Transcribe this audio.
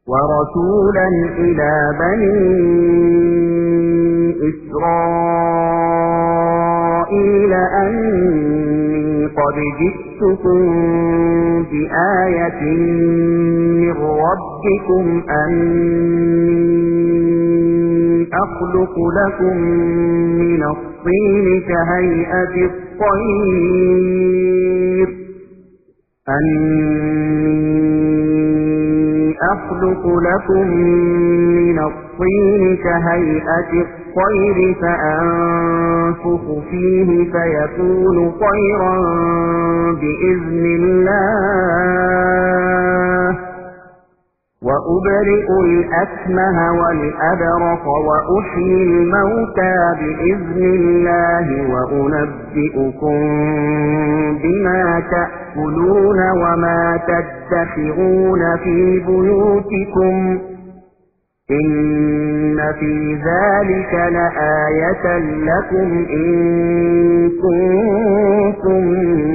ورسولا إلى بني إسرائيل أني قد جئتكم بآية من ربكم أني أخلق لكم من الطين كهيئة الطير فأنفخ فيه فيكون طيرا بإذن الله وأبرئ الأكمه والأبرص وأحيي الموتى بإذن الله وأنبئكم بما تأكلون وما تدخرون في بيوتكم إن في ذلك لآية لكم إن كنتم